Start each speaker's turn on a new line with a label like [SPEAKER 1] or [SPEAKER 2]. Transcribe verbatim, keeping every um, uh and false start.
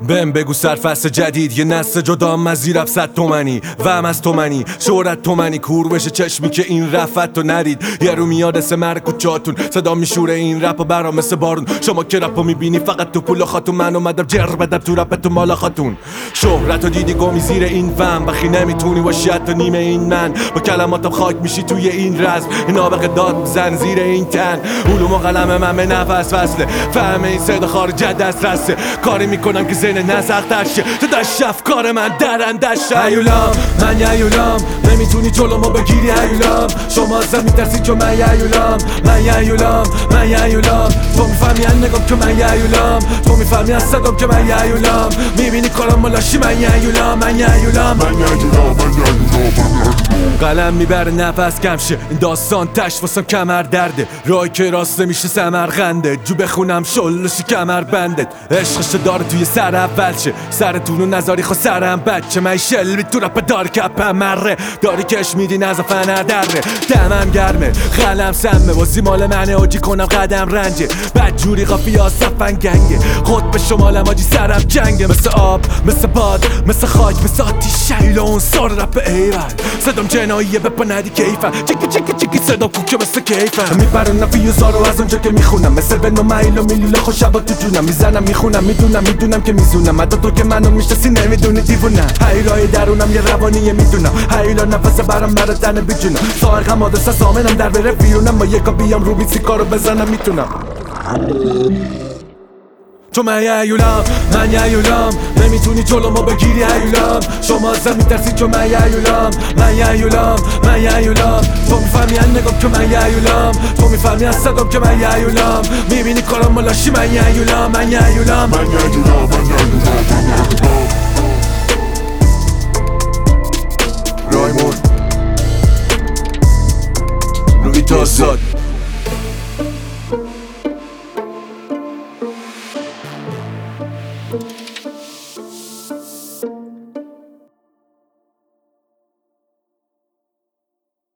[SPEAKER 1] بهم بگو سرفصل جدید یه نسل جدا از زیر صد تومنی و هم از تومنی شهرت تومنی کور بشه چشمی که این رفت تو نرید. یه رو میاد اسم مر کوچاتون صدا میشوره این رپ و برا مثل بارون. شما که رپو میبینی فقط تو پول خاتون، من اومدم جر بدم تو رپ تو مال خاتون. شهرت و دیدی گمی زیر این فم بخی نمیتونی باشی حتی نیمه این من. با کلماتم خاک میشی توی این رزم، این آبق داد زن زیر این تن. علوم و قلم من به نفس فصله، فهم این صدا خارج دست رسه. کاری میکنم که زین نسختر شه تو دشت افکار من درندشه. هیولام من یهیولام، نمیتونی جلومو بگیری هیولام. شما ازم میترسی که من یهیولام، من یهیولام، من یهیولام. تو میفهمی از نگام که من یهیولام، تو میفهمی از صدام که من یهیولام. میبینی کارم ملاشی من یهیولام، من یهیولام، من یهیولام، من یهیولام. قلم میبره نفس کم شه، این داستان تش واسم کمر درده. رای که راست نمیشه سمرقنده، جو بخونم شلوشی کمر بندت. عشقش داره توی سر اول شه، سرتونو نذاری خو سرم بچه. من شلبی تو رپ دار کپم مره، داری کش میدی نزا فنر دره. دمم گرمه قلم سمه واسه مال منه آجی کنم قدم رنجه. بدجوری قافی ها صفن گنگه، خود به شمالم آجی سرم جنگه. مثل آب مثل باد مثل خاک مثل آتیش شیلون سار رپ ایول. صدام جناییه بپا ندی کیفم، چیکی چیکی چیکی صدا کوکه مثل کیفم. میپرونم فیوزارو از اونجا که میخونم، مثل بن و مایل و میلیل خوشبا تو جونم. میزنم میخونم میدونم میدونم که میزونم. حتی تو که منو میشناسی نمیدونی دیوونم. هیلای درونم یه روانیه میدونم، هیلا نفس برم برا تن بیجونم. سارقم آدرسه سامنم در بره بیرونم، با یکا بیام رو بیسی کارو بزنم میتونم. چون من یهیولام، من یهیولام، نمیتونی جلومو بگیری هیولام. شما ازم میترسی چون من یهیولام، من یهیولام، من یهیولام. تو میفهمی از نگام که من یهیولام، تو میفهمی از صدام که من یهیولام. میبینی کارم ملاشی من یهیولام، من یهیولام، من یهیولام، من یهیولام. رایمون روی تاساد